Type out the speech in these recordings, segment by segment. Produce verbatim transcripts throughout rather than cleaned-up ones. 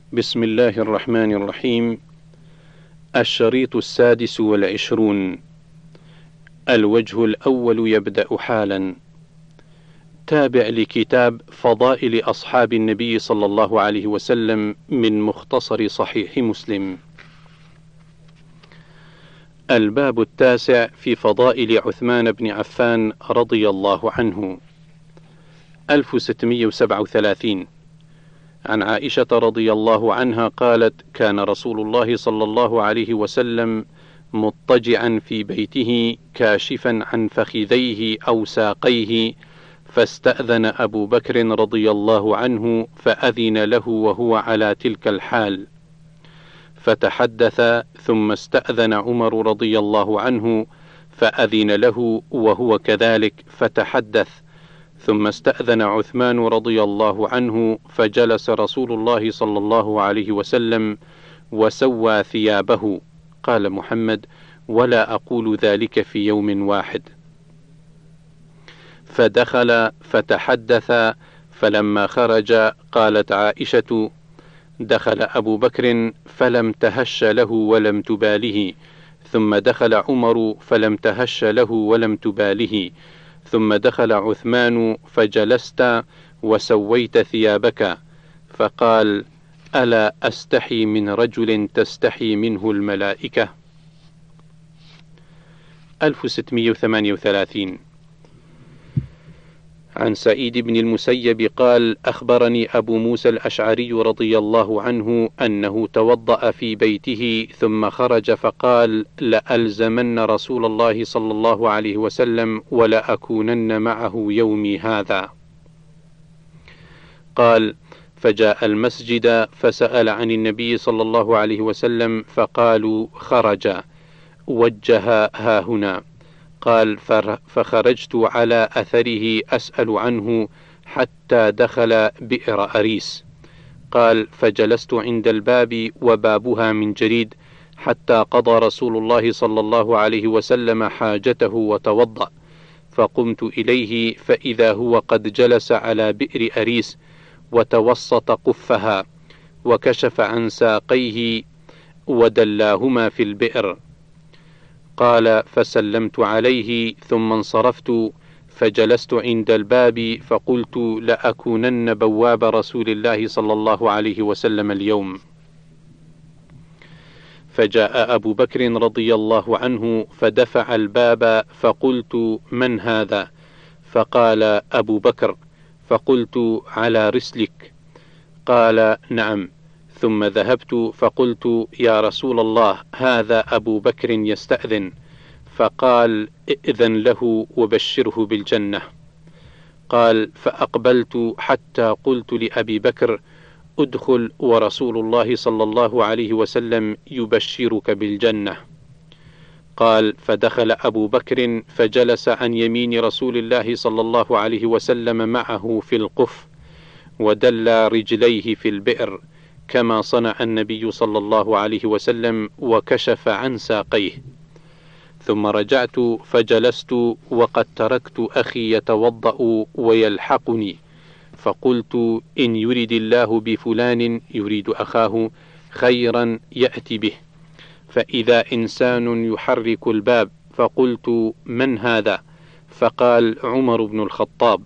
بسم الله الرحمن الرحيم. الشريط السادس والعشرون. الوجه الأول يبدأ حالا. تابع لكتاب فضائل أصحاب النبي صلى الله عليه وسلم من مختصر صحيح مسلم. الباب التاسع في فضائل عثمان بن عفان رضي الله عنه. ألف وستمائة وسبعة وثلاثين. عن عائشة رضي الله عنها قالت: كان رسول الله صلى الله عليه وسلم مضطجعا في بيته كاشفا عن فخذيه أو ساقيه، فاستأذن أبو بكر رضي الله عنه فأذن له وهو على تلك الحال، فتحدث، ثم استأذن عمر رضي الله عنه فأذن له وهو كذلك فتحدث، ثم استأذن عثمان رضي الله عنه فجلس رسول الله صلى الله عليه وسلم وسوى ثيابه. قال محمد: ولا أقول ذلك في يوم واحد. فدخل فتحدث، فلما خرج قالت عائشة: دخل أبو بكر فلم تهش له ولم تباله، ثم دخل عمر فلم تهش له ولم تباله، ثم دخل عثمان فجلست وسويت ثيابك، فقال: ألا أستحي من رجل تستحي منه الملائكة. ألف وستمائة وثمانية وثلاثين. عن سعيد بن المسيب قال: أخبرني أبو موسى الأشعري رضي الله عنه أنه توضأ في بيته ثم خرج فقال: لألزمن رسول الله صلى الله عليه وسلم ولأكونن معه يومي هذا. قال: فجاء المسجد فسأل عن النبي صلى الله عليه وسلم فقالوا: خرج وجه ها هنا. قال: فخرجت على أثره أسأل عنه حتى دخل بئر أريس. قال: فجلست عند الباب وبابها من جريد حتى قضى رسول الله صلى الله عليه وسلم حاجته وتوضأ، فقمت إليه فإذا هو قد جلس على بئر أريس وتوسط قفها وكشف عن ساقيه ودلاهما في البئر. قال: فسلمت عليه ثم انصرفت فجلست عند الباب فقلت: لأكونن بواب رسول الله صلى الله عليه وسلم اليوم. فجاء أبو بكر رضي الله عنه فدفع الباب فقلت: من هذا؟ فقال: أبو بكر. فقلت: على رسلك؟ قال: نعم. ثم ذهبت فقلت: يا رسول الله، هذا أبو بكر يستأذن. فقال: ائذن له وبشره بالجنة. قال: فأقبلت حتى قلت لأبي بكر: ادخل ورسول الله صلى الله عليه وسلم يبشرك بالجنة. قال: فدخل أبو بكر فجلس عن يمين رسول الله صلى الله عليه وسلم معه في القف، ودل رجليه في البئر كما صنع النبي صلى الله عليه وسلم، وكشف عن ساقيه. ثم رجعت فجلست وقد تركت أخي يتوضأ ويلحقني، فقلت: إن يريد الله بفلان يريد أخاه خيرا يأتي به. فإذا إنسان يحرك الباب، فقلت: من هذا؟ فقال: عمر بن الخطاب.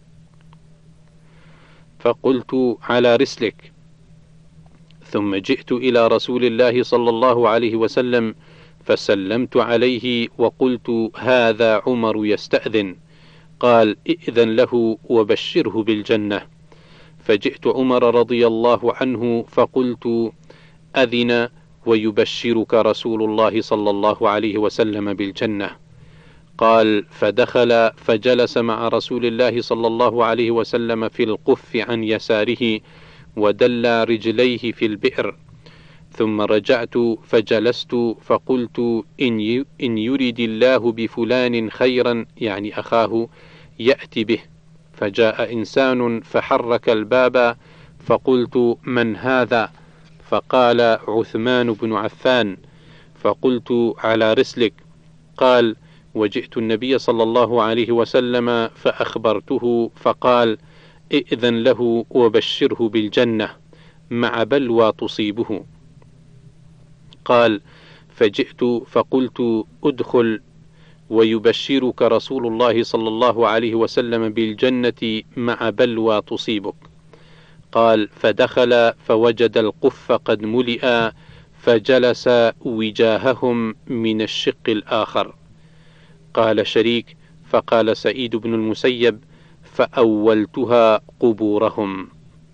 فقلت: على رسلك. ثم جئت إلى رسول الله صلى الله عليه وسلم فسلمت عليه وقلت: هذا عمر يستأذن. قال: ائذن له وبشره بالجنة. فجئت عمر رضي الله عنه فقلت: أذن ويبشرك رسول الله صلى الله عليه وسلم بالجنة. قال: فدخل فجلس مع رسول الله صلى الله عليه وسلم في القف عن يساره ودل رجليه في البئر. ثم رجعت فجلست فقلت: إن, إن يريد الله بفلان خيرا، يعني أخاه، يأتي به. فجاء إنسان فحرك الباب، فقلت: من هذا؟ فقال: عثمان بن عفان. فقلت: على رسلك. قال: وجئت النبي صلى الله عليه وسلم فأخبرته فقال: ائذن له وبشره بالجنة. مع بلوى تصيبه. قال: فجئت فقلت: ادخل ويبشرك رسول الله صلى الله عليه وسلم بالجنة مع بلوى تصيبك. قال: فدخل فوجد القف قد ملئ، فجلس وجاههم من الشق الآخر. قال شريك: فقال سعيد بن المسيب: فأولتها قبورهم.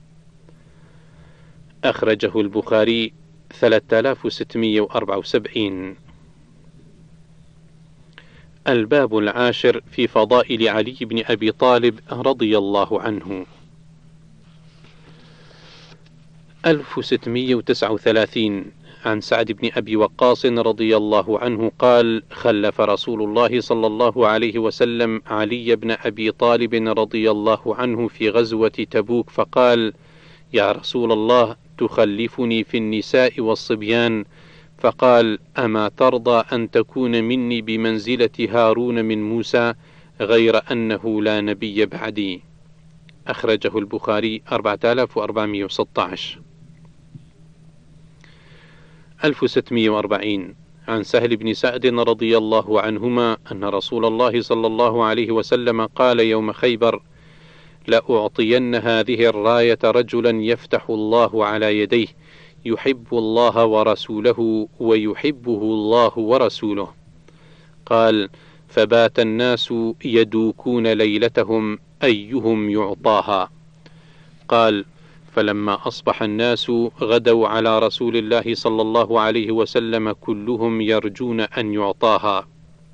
أخرجه البخاري ثلاثة آلاف وستمائة وأربعة وسبعين. الباب العاشر في فضائل علي بن أبي طالب رضي الله عنه. ألف وستمائة وتسعة وثلاثين. عن سعد بن أبي وقاص رضي الله عنه قال: خلف رسول الله صلى الله عليه وسلم علي بن أبي طالب رضي الله عنه في غزوة تبوك، فقال: يا رسول الله، تخلفني في النساء والصبيان؟ فقال: أما ترضى أن تكون مني بمنزلة هارون من موسى، غير أنه لا نبي بعدي. أخرجه البخاري أربعة آلاف وأربعمائة وستة عشر. ألف وستمائة وأربعين. عن سهل بن سعد رضي الله عنهما أن رسول الله صلى الله عليه وسلم قال يوم خيبر: لأعطين هذه الراية رجلا يفتح الله على يديه، يحب الله ورسوله ويحبه الله ورسوله. قال: فبات الناس يدوكون ليلتهم أيهم يعطاها. قال: فلما أصبح الناس غدوا على رسول الله صلى الله عليه وسلم كلهم يرجون أن يعطاها.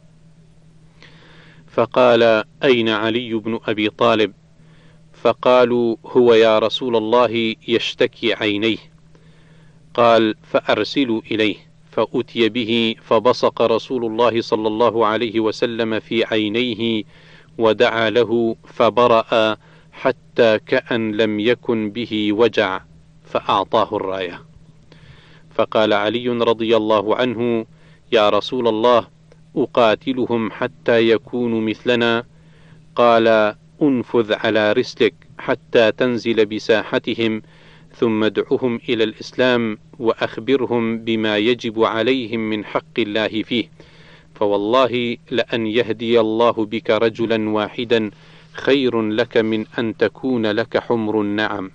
فقال: أين علي بن أبي طالب؟ فقالوا: هو يا رسول الله يشتكي عينيه. قال: فأرسلوا إليه. فأتي به، فبصق رسول الله صلى الله عليه وسلم في عينيه ودعا له، فبرأ حتى كأن لم يكن به وجع، فأعطاه الراية. فقال علي رضي الله عنه: يا رسول الله، أقاتلهم حتى يكونوا مثلنا؟ قال: أنفذ على رسلك حتى تنزل بساحتهم، ثم ادعهم إلى الإسلام وأخبرهم بما يجب عليهم من حق الله فيه، فوالله لأن يهدي الله بك رجلا واحدا خير لك من أن تكون لك حمر النعم.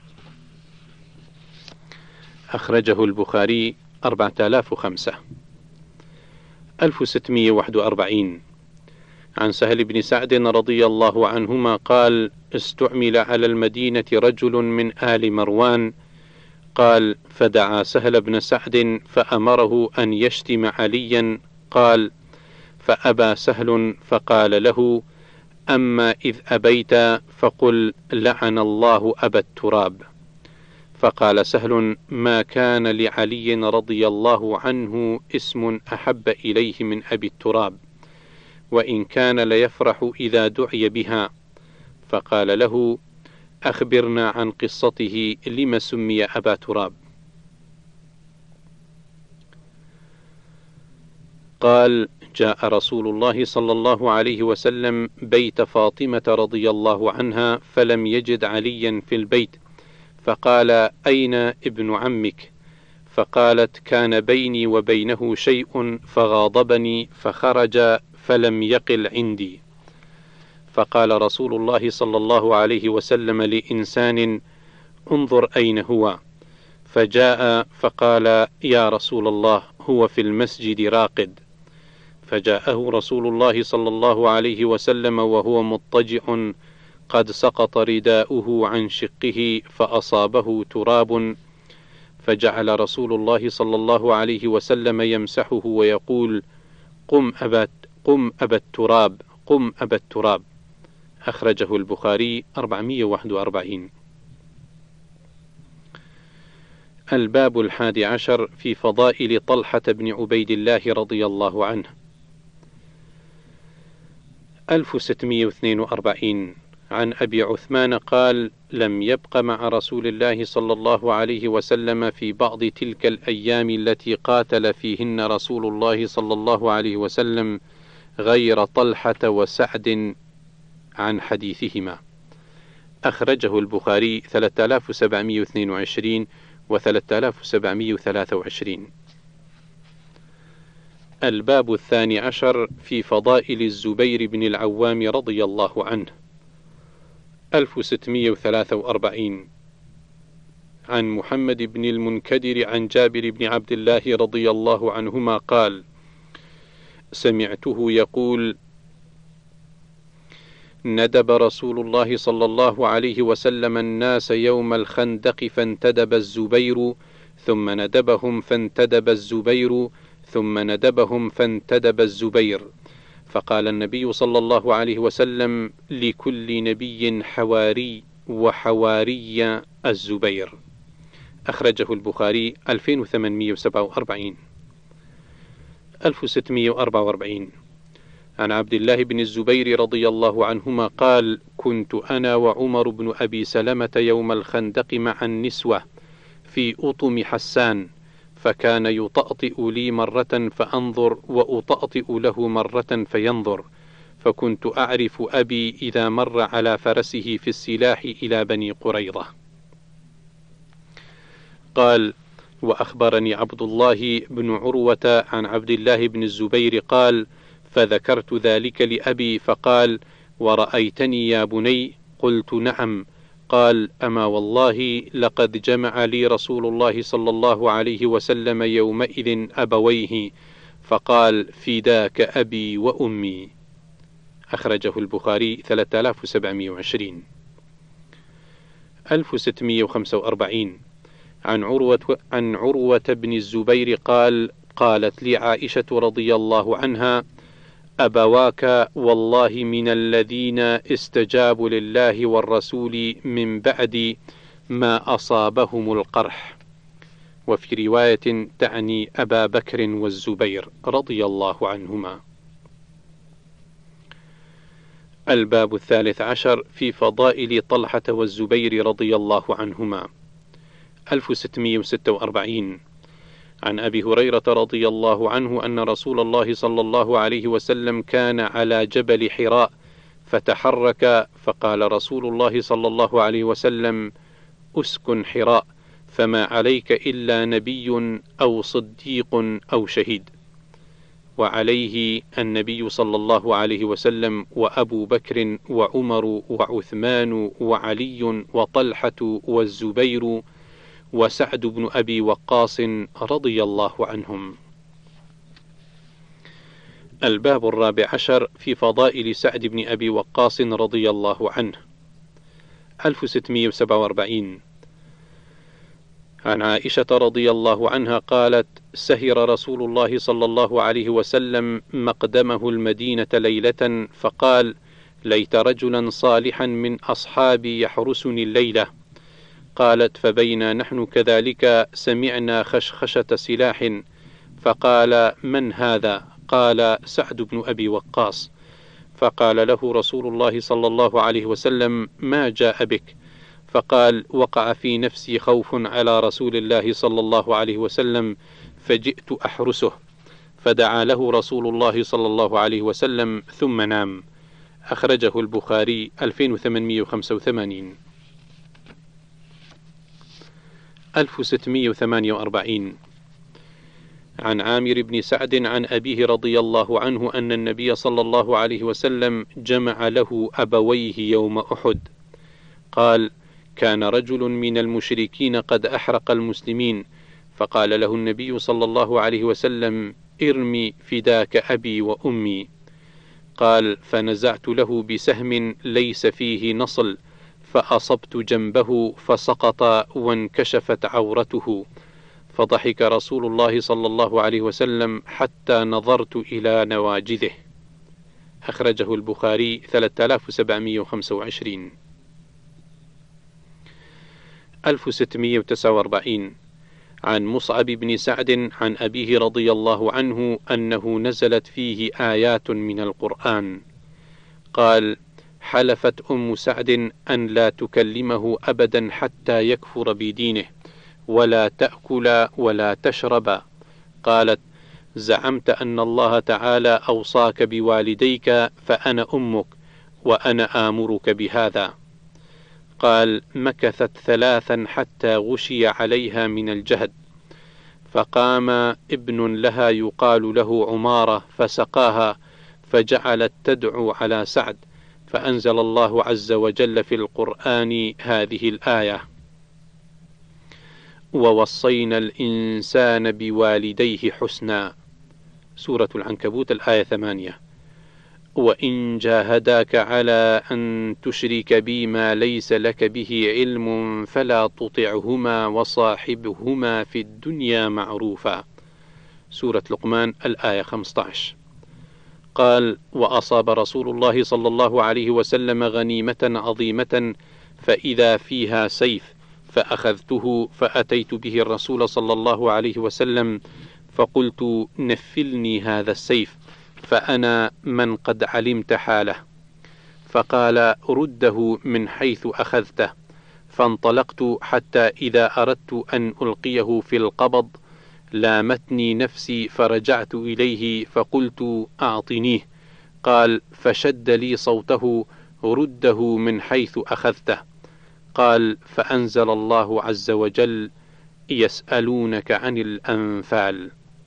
أخرجه البخاري أربعة آلاف وخمسة. ألف وستمائة وواحد وأربعين. عن سهل بن سعد رضي الله عنهما قال: استعمل على المدينة رجل من آل مروان. قال: فدعا سهل بن سعد فأمره أن يشتم عليا. قال: فأبى سهل، فقال له: أما إذ أبيت فقل لعن الله أبا التراب. فقال سهل: ما كان لعلي رضي الله عنه اسم أحب إليه من أبي التراب، وإن كان ليفرح إذا دعي بها. فقال له: أخبرنا عن قصته، لم سمي أبا تراب؟ قال: جاء رسول الله صلى الله عليه وسلم بيت فاطمة رضي الله عنها، فلم يجد عليا في البيت، فقال: أين ابن عمك؟ فقالت: كان بيني وبينه شيء فغاضبني فخرج فلم يقل عندي. فقال رسول الله صلى الله عليه وسلم لإنسان: انظر أين هو. فجاء فقال: يا رسول الله، هو في المسجد راقد. فجاءه رسول الله صلى الله عليه وسلم وهو مضطجع قد سقط رداؤه عن شقه فأصابه تراب، فجعل رسول الله صلى الله عليه وسلم يمسحه ويقول: قم أبا قم أبا التراب، قم أبا التراب. أخرجه البخاري أربعمائة وواحد وأربعين. الباب الحادي عشر في فضائل طلحة بن عبيد الله رضي الله عنه. ألف وستمائة واثنين وأربعين. عن أبي عثمان قال: لم يبق مع رسول الله صلى الله عليه وسلم في بعض تلك الأيام التي قاتل فيهن رسول الله صلى الله عليه وسلم غير طلحة وسعد عن حديثهما. أخرجه البخاري ثلاثة آلاف وسبعمائة واثنين وعشرين و ثلاثة آلاف وسبعمائة وثلاثة وعشرين. الباب الثاني عشر في فضائل الزبير بن العوام رضي الله عنه. ألف وستمائة وثلاثة وأربعين. عن محمد بن المنكدر عن جابر بن عبد الله رضي الله عنهما قال: سمعته يقول: ندب رسول الله صلى الله عليه وسلم الناس يوم الخندق فانتدب الزبير، ثم ندبهم فانتدب الزبير، ثم ندبهم فانتدب الزبير. فقال النبي صلى الله عليه وسلم: لكل نبي حواري، وحواري الزبير. أخرجه البخاري ألفين وثمانمائة وسبعة وأربعين. ألف وستمائة وأربعة وأربعين. عن عبد الله بن الزبير رضي الله عنهما قال: كنت أنا وعمر بن أبي سلمة يوم الخندق مع النسوة في أطم حسان، فكان يطأطئ لي مرة فأنظر، وأطأطئ له مرة فينظر، فكنت أعرف أبي إذا مر على فرسه في السلاح إلى بني قريظة. قال: وأخبرني عبد الله بن عروة عن عبد الله بن الزبير قال: فذكرت ذلك لأبي فقال: ورأيتني يا بني؟ قلت: نعم. قال: أما والله لقد جمع لي رسول الله صلى الله عليه وسلم يومئذ أبويه، فقال: فداك أبي وأمي. أخرجه البخاري ثلاثة آلاف وسبعمائة وعشرين. ألف وستمائة وخمسة وأربعين. عن عروة, عن عروة بن الزبير قال: قالت لي عائشة رضي الله عنها: أبواك والله من الذين استجابوا لله والرسول من بعد ما أصابهم القرح. وفي رواية تعني أبا بكر والزبير رضي الله عنهما. الباب الثالث عشر في فضائل طلحة والزبير رضي الله عنهما. ألف وستمائة وستة وأربعين. عن أبي هريرة رضي الله عنه أن رسول الله صلى الله عليه وسلم كان على جبل حراء فتحرك، فقال رسول الله صلى الله عليه وسلم: أسكن حراء، فما عليك إلا نبي أو صديق أو شهيد. وعليه النبي صلى الله عليه وسلم وأبو بكر وعمر وعثمان وعلي وطلحة والزبير وسعد بن أبي وقاص رضي الله عنهم. الباب الرابع عشر في فضائل سعد بن أبي وقاص رضي الله عنه. ألف وستمائة وسبعة وأربعين. عن عائشة رضي الله عنها قالت: سهر رسول الله صلى الله عليه وسلم مقدمه المدينة ليلة، فقال: ليت رجلا صالحا من أصحابي يحرسني الليلة. قالت: فبينا نحن كذلك سمعنا خشخشة سلاح، فقال: من هذا؟ قال: سعد بن أبي وقاص. فقال له رسول الله صلى الله عليه وسلم: ما جاء بك؟ فقال: وقع في نفسي خوف على رسول الله صلى الله عليه وسلم فجئت أحرسه. فدعا له رسول الله صلى الله عليه وسلم ثم نام. أخرجه البخاري ألفين وثمانمائة وخمسة وثمانين. ألف وستمائة وثمانية وأربعين. عن عامر بن سعد عن أبيه رضي الله عنه أن النبي صلى الله عليه وسلم جمع له أبويه يوم أحد. قال: كان رجل من المشركين قد أحرق المسلمين، فقال له النبي صلى الله عليه وسلم: ارمي فداك أبي وأمي. قال: فنزعت له بسهم ليس فيه نصل، فأصبت جنبه فسقط وانكشفت عورته، فضحك رسول الله صلى الله عليه وسلم حتى نظرت إلى نواجذه. أخرجه البخاري ثلاثة آلاف وسبعمائة وخمسة وعشرين. ألف وستمائة وتسعة وأربعين. عن مصعب بن سعد عن أبيه رضي الله عنه أنه نزلت فيه آيات من القرآن. قال: حلفت أم سعد أن لا تكلمه أبدا حتى يكفر بدينه، ولا تأكل ولا تشرب. قالت: زعمت أن الله تعالى أوصاك بوالديك، فأنا أمك وأنا آمرك بهذا. قال: مكثت ثلاثا حتى غشي عليها من الجهد، فقام ابن لها يقال له عمارة فسقاها، فجعلت تدعو على سعد، فأنزل الله عز وجل في القرآن هذه الآية: ووصينا الإنسان بوالديه حسنا، سورة العنكبوت الآية ثمانية. وإن جاهداك على أن تشرك بي ما ليس لك به علم فلا تطعهما وصاحبهما في الدنيا معروفا، سورة لقمان الآية خمسة عشر. قال: وأصاب رسول الله صلى الله عليه وسلم غنيمة عظيمة فإذا فيها سيف، فأخذته فأتيت به الرسول صلى الله عليه وسلم فقلت: نفلني هذا السيف فأنا من قد علمت حاله. فقال: رده من حيث أخذته. فانطلقت حتى إذا أردت أن ألقيه في القبض لامتني نفسي، فرجعت إليه فقلت: أعطنيه. قال: فشد لي صوته: رده من حيث أخذته. قال: فأنزل الله عز وجل: يسألونك عن الأنفال.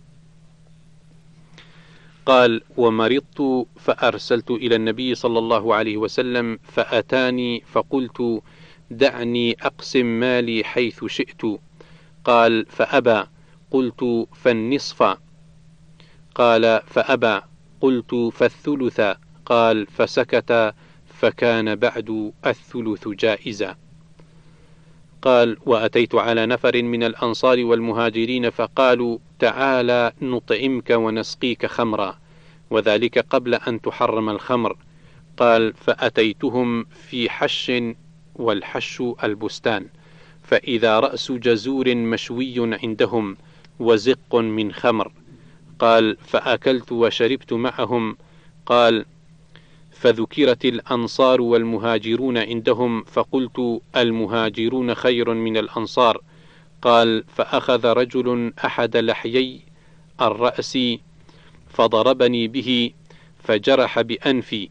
قال: ومرضت فأرسلت إلى النبي صلى الله عليه وسلم فأتاني فقلت: دعني أقسم مالي حيث شئت. قال: فأبى. قلت: فالنصف. قال: فأبى. قلت: فالثلث. قال: فسكت، فكان بعد الثلث جائزا. قال: وأتيت على نفر من الأنصار والمهاجرين فقالوا: تعالى نطعمك ونسقيك خمرا، وذلك قبل أن تحرم الخمر. قال: فأتيتهم في حش، والحش البستان، فإذا رأس جزور مشوي عندهم وزق من خمر. قال: فأكلت وشربت معهم. قال: فذكرت الأنصار والمهاجرون عندهم فقلت: المهاجرون خير من الأنصار. قال: فأخذ رجل أحد لحيي الرأس فضربني به فجرح بأنفي،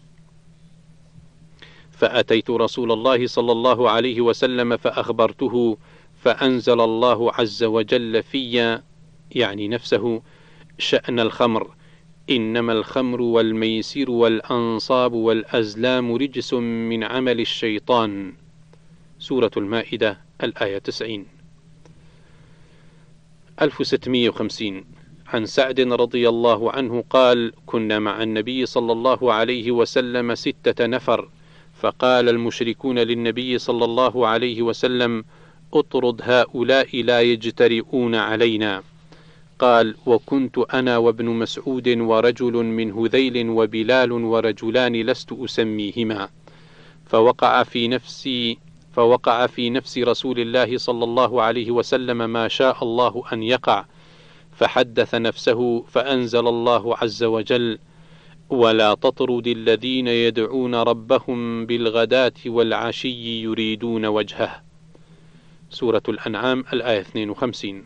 فأتيت رسول الله صلى الله عليه وسلم فأخبرته، فأنزل الله عز وجل في، يعني نفسه، شأن الخمر: إنما الخمر والميسر والأنصاب والأزلام رجس من عمل الشيطان، سورة المائدة الآية تسعين. ألف وستمائة وخمسين. عن سعد رضي الله عنه قال: كنا مع النبي صلى الله عليه وسلم ستة نفر، فقال المشركون للنبي صلى الله عليه وسلم: اطرد هؤلاء لا يجترئون علينا. قال: وكنت أنا وابن مسعود ورجل من هذيل وبلال ورجلان لست أسميهما، فوقع في نفسي فوقع في نفس رسول الله صلى الله عليه وسلم ما شاء الله أن يقع، فحدث نفسه، فأنزل الله عز وجل: ولا تطرد الذين يدعون ربهم بالغداة والعشي يريدون وجهه، سورة الأنعام الآية اثنين وخمسين.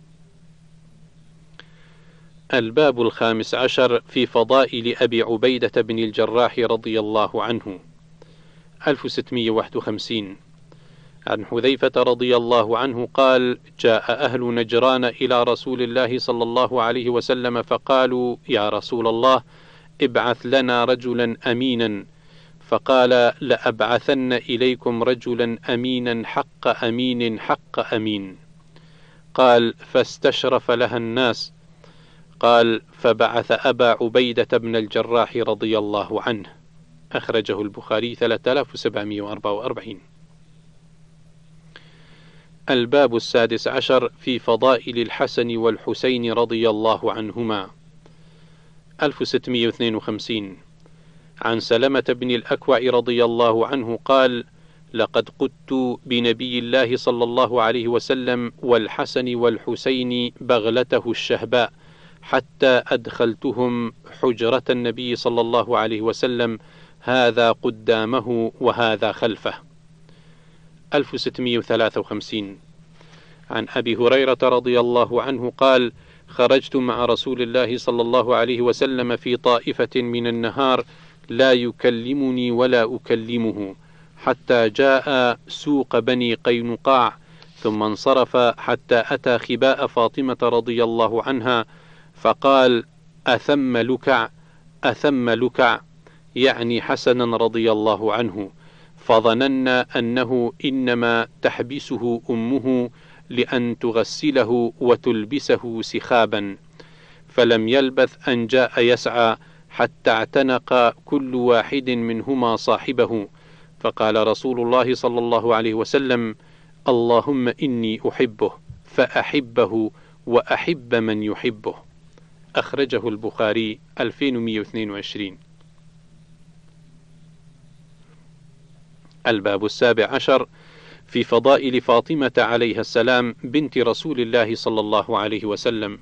الباب الخامس عشر في فضائل أبي عبيدة بن الجراح رضي الله عنه. ألف وستمائة وواحد وخمسين. عن حذيفة رضي الله عنه قال: جاء أهل نجران إلى رسول الله صلى الله عليه وسلم فقالوا: يا رسول الله، ابعث لنا رجلا أمينا. فقال: لأبعثن إليكم رجلا أمينا حق أمين حق أمين. قال: فاستشرف لها الناس. قال: فبعث أبا عبيدة بن الجراح رضي الله عنه. أخرجه البخاري ثلاثة آلاف وسبعمائة وأربعة وأربعين. الباب السادس عشر في فضائل الحسن والحسين رضي الله عنهما. ألف وستمائة واثنين وخمسين. عن سلمة بن الأكوع رضي الله عنه قال: لقد قدت بنبي الله صلى الله عليه وسلم والحسن والحسين بغلته الشهباء حتى أدخلتهم حجرة النبي صلى الله عليه وسلم، هذا قدامه وهذا خلفه. ألف وستمائة وثلاثة وخمسين. عن أبي هريرة رضي الله عنه قال: خرجت مع رسول الله صلى الله عليه وسلم في طائفة من النهار لا يكلمني ولا أكلمه، حتى جاء سوق بني قينقاع، ثم انصرف حتى أتى خباء فاطمة رضي الله عنها، فقال: أثم لكع أثم لكع، يعني حسنا رضي الله عنه، فظننا أنه إنما تحبسه أمه لأن تغسله وتلبسه سخابا، فلم يلبث أن جاء يسعى حتى اعتنق كل واحد منهما صاحبه، فقال رسول الله صلى الله عليه وسلم: اللهم إني أحبه فأحبه وأحب من يحبه. أخرجه البخاري ألفين ومئة واثنين وعشرين. الباب السابع عشر في فضائل فاطمة عليها السلام بنت رسول الله صلى الله عليه وسلم.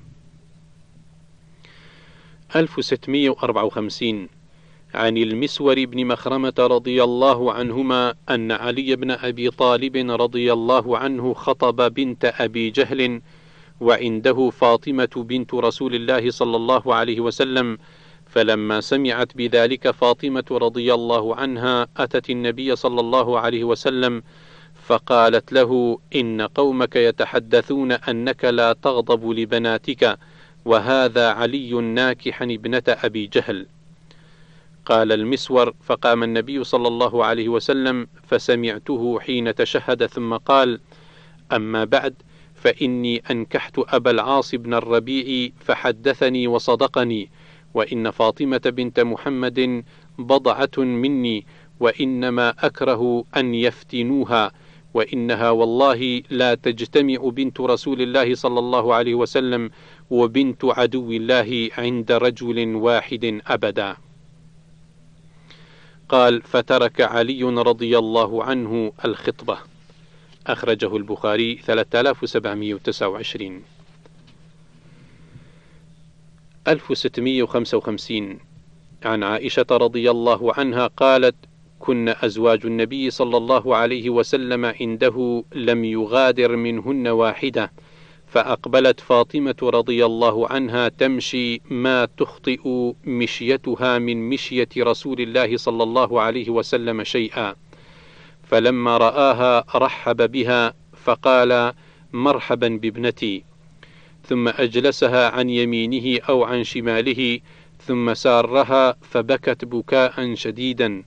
ألف وستمئة وأربعة وخمسين عن المسور بن مخرمة رضي الله عنهما أن علي بن أبي طالب رضي الله عنه خطب بنت أبي جهل، وعنده فاطمة بنت رسول الله صلى الله عليه وسلم، فلما سمعت بذلك فاطمة رضي الله عنها أتت النبي صلى الله عليه وسلم فقالت له: إن قومك يتحدثون أنك لا تغضب لبناتك، وهذا علي ناكحا ابنة أبي جهل. قال المسور: فقام النبي صلى الله عليه وسلم فسمعته حين تشهد، ثم قال: أما بعد، فإني أنكحت أبا العاص بن الربيع فحدثني وصدقني، وإن فاطمة بنت محمد بضعة مني، وإنما أكره أن يفتنوها، وإنها والله لا تجتمع بنت رسول الله صلى الله عليه وسلم وبنت عدو الله عند رجل واحد أبدا. قال: فترك علي رضي الله عنه الخطبة. أخرجه البخاري ثلاثة آلاف وسبعمئة وتسعة وعشرين. ألف وستمئة وخمسة وخمسين عن عائشة رضي الله عنها قالت: كن أزواج النبي صلى الله عليه وسلم عنده لم يغادر منهن واحدة، فأقبلت فاطمة رضي الله عنها تمشي ما تخطئ مشيتها من مشية رسول الله صلى الله عليه وسلم شيئا، فلما رآها رحب بها فقال: مرحبا بابنتي، ثم أجلسها عن يمينه أو عن شماله، ثم سارها فبكت بكاء شديدا،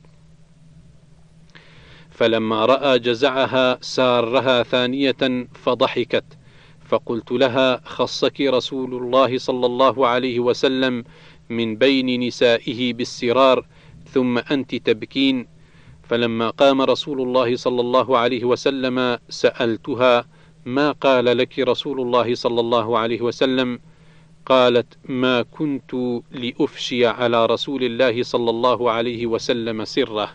فلما رأى جزعها سارها ثانية فضحكت، فقلت لها: خصك رسول الله صلى الله عليه وسلم من بين نسائه بالسرار، ثم أنت تبكين. فلما قام رسول الله صلى الله عليه وسلم سألتها: ما قال لك رسول الله صلى الله عليه وسلم؟ قالت: ما كنت لأفشي على رسول الله صلى الله عليه وسلم سره.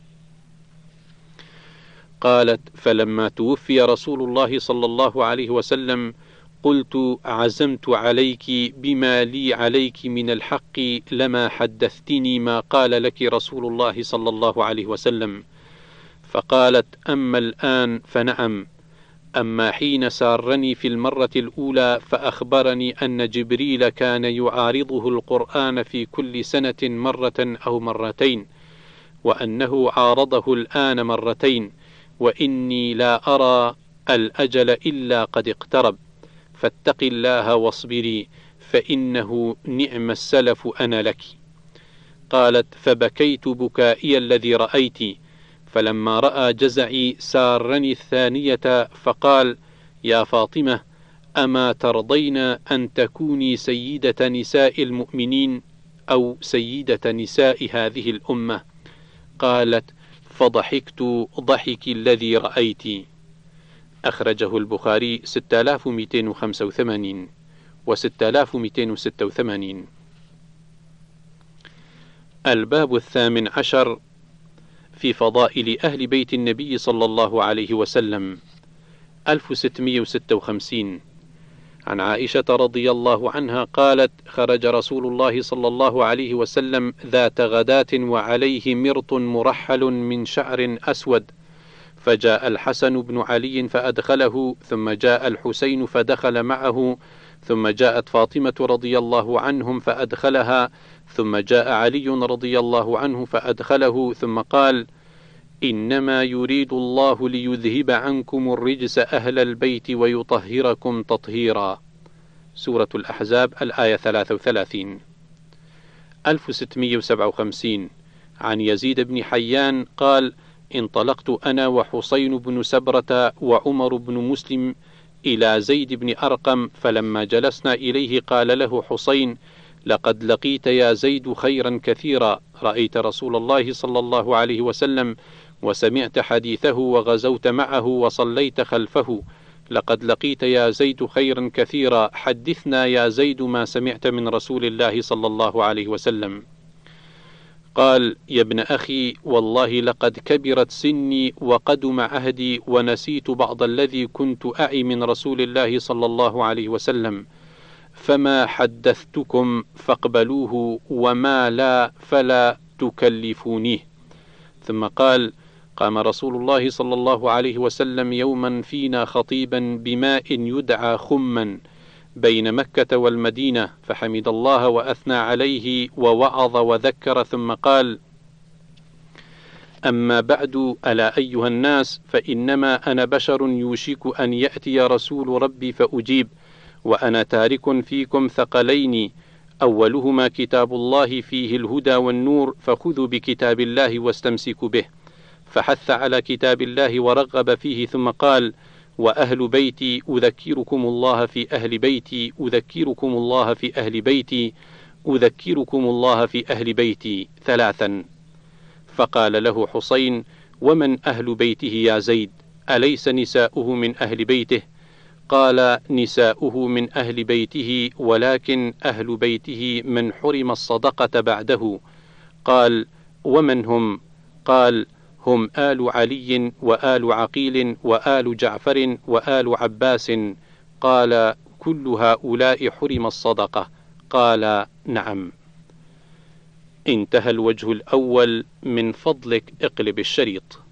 قالت: فلما توفي رسول الله صلى الله عليه وسلم قلت: عزمت عليك بما لي عليك من الحق لما حدثتني ما قال لك رسول الله صلى الله عليه وسلم. فقالت: أما الآن فنعم، أما حين سارني في المرة الأولى فأخبرني أن جبريل كان يعارضه القرآن في كل سنة مرة أو مرتين، وأنه عارضه الآن مرتين، وإني لا أرى الأجل إلا قد اقترب، فاتق الله واصبري، فإنه نعم السلف أنا لك. قالت: فبكيت بكائي الذي رأيت، فلما رأى جزعي سارني الثانية فقال: يا فاطمة، أما ترضين أن تكوني سيدة نساء المؤمنين أو سيدة نساء هذه الأمة؟ قالت: فضحكت ضحك الذي رأيت. أخرجه البخاري ستة آلاف ومئتين وخمسة وثمانين و ستة آلاف ومئتين وستة وثمانين. الباب الثامن عشر في فضائل أهل بيت النبي صلى الله عليه وسلم. ألف وستمئة وستة وخمسين عن عائشة رضي الله عنها قالت: خرج رسول الله صلى الله عليه وسلم ذات غداة وعليه مرط مرحل من شعر أسود، فجاء الحسن بن علي فأدخله، ثم جاء الحسين فدخل معه، ثم جاءت فاطمة رضي الله عنهم فأدخلها، ثم جاء علي رضي الله عنه فأدخله، ثم قال: إنما يريد الله ليذهب عنكم الرجس أهل البيت ويطهركم تطهيرا. سورة الأحزاب الآية ثلاثة وثلاثين. ألف وستمائة وسبعة وخمسين. عن يزيد بن حيان قال: انطلقت أنا وحسين بن سبرة وعمر بن مسلم إلى زيد بن أرقم، فلما جلسنا إليه قال له حسين: لقد لقيت يا زيد خيرا كثيرا، رأيت رسول الله صلى الله عليه وسلم وسمعت حديثه وغزوت معه وصليت خلفه، لقد لقيت يا زيد خيرا كثيرا، حدثنا يا زيد ما سمعت من رسول الله صلى الله عليه وسلم. قال: يا ابن أخي، والله لقد كبرت سني وقدم عهدي ونسيت بعض الذي كنت أعي من رسول الله صلى الله عليه وسلم، فما حدثتكم فاقبلوه، وما لا فلا تكلفونيه. ثم قال: قام رسول الله صلى الله عليه وسلم يوما فينا خطيبا بماء يدعى خما بين مكة والمدينة، فحمد الله وأثنى عليه ووعظ وذكر، ثم قال: أما بعد، ألا أيها الناس، فإنما أنا بشر يوشك أن يأتي رسول ربي فأجيب، وأنا تارك فيكم ثقلين، أولهما كتاب الله فيه الهدى والنور، فخذوا بكتاب الله واستمسكوا به. فحث على كتاب الله ورغب فيه، ثم قال: وأهل بيتي أذكركم الله في أهل بيتي أذكركم الله في أهل بيتي أذكركم الله في أهل بيتي ثلاثا. فقال له حسين: ومن أهل بيته يا زيد؟ أليس نساؤه من أهل بيته؟ قال: نساؤه من أهل بيته، ولكن أهل بيته من حرم الصدقة بعده. قال: ومن هم؟ قال: هم آل علي وآل عقيل وآل جعفر وآل عباس. قال: كل هؤلاء حرم الصدقة؟ قال: نعم. انتهى الوجه الأول. من فضلك اقلب الشريط.